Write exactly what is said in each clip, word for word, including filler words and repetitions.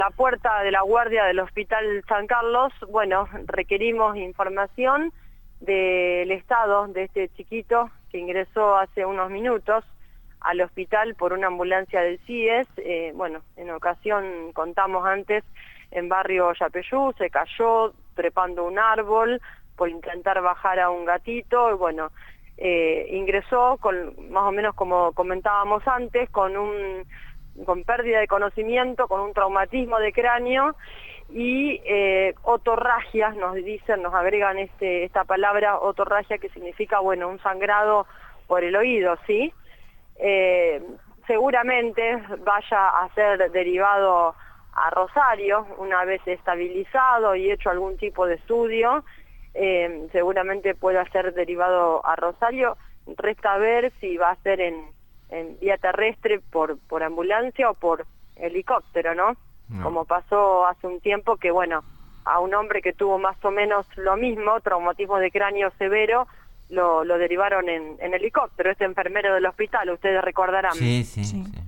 la puerta de la guardia del Hospital San Carlos, bueno, requerimos información del estado de este chiquito que ingresó hace unos minutos al hospital por una ambulancia del C I E S. Eh, bueno, en ocasión contamos antes en barrio Yapeyú, se cayó trepando un árbol por intentar bajar a un gatito, y bueno, eh, ingresó con, más o menos como comentábamos antes, con un con pérdida de conocimiento, con un traumatismo de cráneo y eh, otorragias, nos dicen, nos agregan este, esta palabra otorragia, que significa, bueno, un sangrado por el oído, ¿sí? Eh, seguramente vaya a ser derivado a Rosario, una vez estabilizado y hecho algún tipo de estudio, eh, seguramente pueda ser derivado a Rosario. Resta ver si va a ser en, en vía terrestre por, por ambulancia o por helicóptero, ¿no? No. Como pasó hace un tiempo que, bueno, a un hombre que tuvo más o menos lo mismo, traumatismo de cráneo severo, lo, lo derivaron en, en helicóptero, este enfermero del hospital, ustedes recordarán. Sí, sí, sí. sí.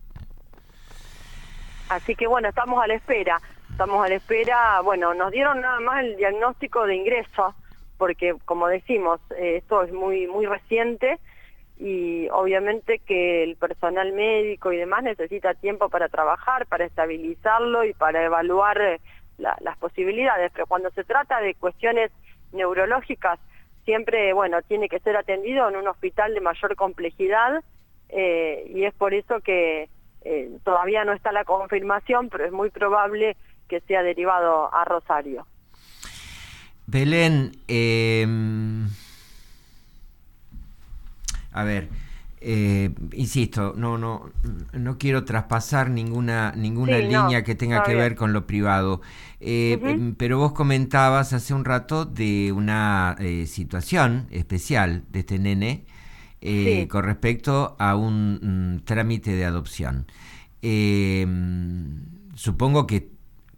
Así que bueno, estamos a la espera, estamos a la espera, bueno, nos dieron nada más el diagnóstico de ingreso, porque como decimos, eh, esto es muy, muy reciente, y obviamente que el personal médico y demás necesita tiempo para trabajar, para estabilizarlo y para evaluar eh, la, las posibilidades, pero cuando se trata de cuestiones neurológicas, siempre, bueno, tiene que ser atendido en un hospital de mayor complejidad, eh, y es por eso que eh, todavía no está la confirmación, pero es muy probable que sea derivado a Rosario. Belén, eh... A ver, eh, insisto, no, no, no quiero traspasar ninguna, ninguna sí, línea no, que tenga que ver con lo privado, eh, uh-huh. pero vos comentabas hace un rato de una eh, situación especial de este nene eh, sí. con respecto a un, un trámite de adopción. Eh, supongo que,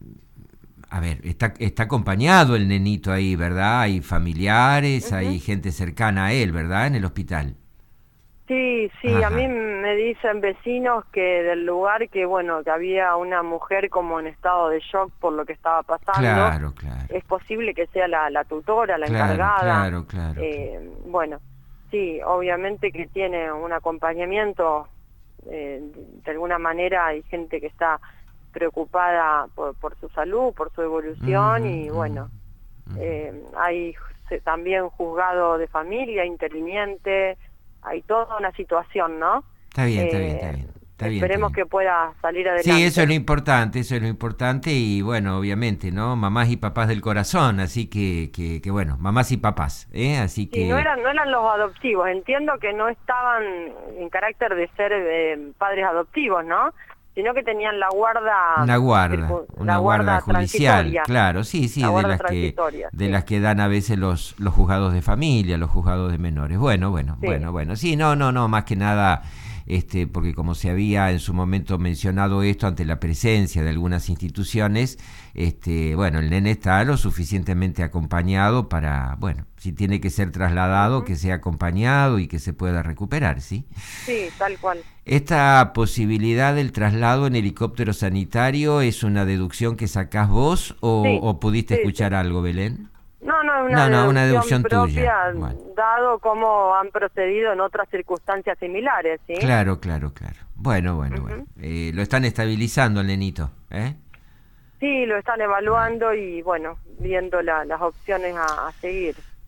a ver, está, está acompañado el nenito ahí, ¿verdad? Hay familiares, uh-huh. hay gente cercana a él, ¿verdad? En el hospital. Sí, sí, Ajá. A mí me dicen vecinos que del lugar que, bueno, que había una mujer como en estado de shock por lo que estaba pasando. Claro, claro. Es posible que sea la, la tutora, la claro, encargada. Claro, claro. Eh, bueno, sí, obviamente que tiene un acompañamiento, eh, de alguna manera hay gente que está preocupada por, por su salud, por su evolución, uh-huh, y bueno, uh-huh. eh, hay también juzgado de familia, interviniente. Hay toda una situación, ¿no? Está bien, eh, está bien, está bien. Está bien esperemos está bien. que pueda salir adelante. Sí, eso es lo importante, eso es lo importante y bueno, obviamente, ¿no? Mamás y papás del corazón, así que, que, que bueno, mamás y papás, ¿eh? Así sí, que... no eran, no eran los adoptivos, entiendo que no estaban en carácter de ser eh, padres adoptivos, ¿no? Sino que tenían la guarda... Una guarda, una la guarda, guarda judicial, claro, sí, sí, de las que de sí. las que dan a veces los los juzgados de familia, los juzgados de menores. Bueno, bueno, sí. bueno, bueno, sí, no, no, no, más que nada, este, porque como se había en su momento mencionado esto ante la presencia de algunas instituciones, este, bueno, el nene está lo suficientemente acompañado para, bueno, si tiene que ser trasladado, uh-huh. que sea acompañado y que se pueda recuperar, ¿sí? Sí, tal cual. ¿Esta posibilidad del traslado en helicóptero sanitario es una deducción que sacás vos o, sí, o pudiste sí, escuchar sí. algo, Belén? No, no, una, no, deducción, no, una deducción propia, tuya. Bueno. Dado cómo han procedido en otras circunstancias similares, ¿sí? Claro, claro, claro. Bueno, bueno, uh-huh. bueno. Eh, lo están estabilizando el nenito, ¿eh? Sí, lo están evaluando y, bueno, viendo la, las opciones a, a seguir.